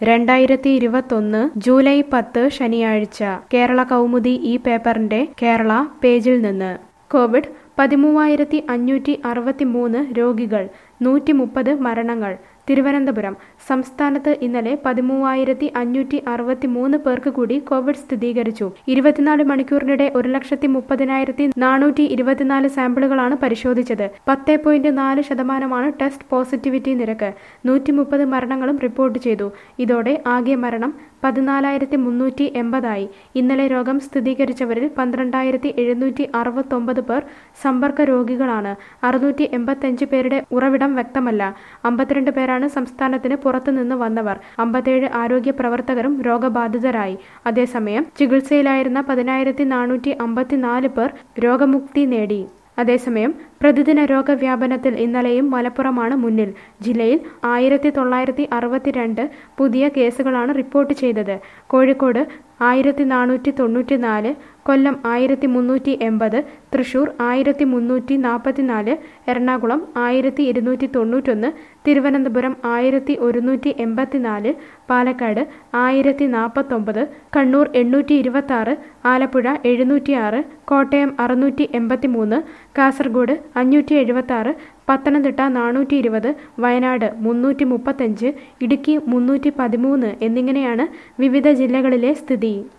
2021 July 10 ശനിയാഴ്ച കേരള കൗമുദി ഈ പേപ്പറിന്റെ കേരള പേജിൽ നിന്ന് കോവിഡ് 13,563 രോഗികൾ 130 മരണങ്ങൾ തിരുവനന്തപുരം സംസ്ഥാനത്ത് ഇന്നലെ 13,563 പേർക്ക് കൂടി കോവിഡ് സ്ഥിരീകരിച്ചു. 24 മണിക്കൂറിനിടെ 1,30,424 സാമ്പിളുകളാണ് പരിശോധിച്ചത്. 10.4% ടെസ്റ്റ് പോസിറ്റിവിറ്റി നിരക്ക്. 130 മരണങ്ങളും റിപ്പോർട്ട് ചെയ്തു. ഇതോടെ ആകെ മരണം 14,380 ഇന്നലെ രോഗം സ്ഥിരീകരിച്ചവരിൽ 12,769 പേർ സമ്പർക്ക രോഗികളാണ്. 685 പേരുടെ ഉറവിടം വ്യക്തമല്ല. 52 പേരാണ് സംസ്ഥാനത്തിന് പുറത്തുനിന്ന് വന്നവർ. 57 ആരോഗ്യ പ്രവർത്തകരും രോഗബാധിതരായി. അതേസമയം ചികിത്സയിലായിരുന്ന 10,454 പേർ രോഗമുക്തി നേടി. അതേസമയം പ്രതിദിന രോഗവ്യാപനത്തിൽ ഇന്നലെയും മലപ്പുറമാണ് മുന്നിൽ. ജില്ലയിൽ 1962 പുതിയ കേസുകളാണ് റിപ്പോർട്ട് ചെയ്തത്. കോഴിക്കോട് 1494, കൊല്ലം 1380, തൃശൂർ 1344, എറണാകുളം 1291, തിരുവനന്തപുരം 1184, പാലക്കാട് 1049, കണ്ണൂർ 826, ആലപ്പുഴ 706, കോട്ടയം 683, കാസർഗോഡ് 576, പത്തനംതിട്ട 420, വയനാട് 335, ഇടുക്കി 313 എന്നിങ്ങനെയാണ് വിവിധ ജില്ലകളിലെ സ്ഥിതി.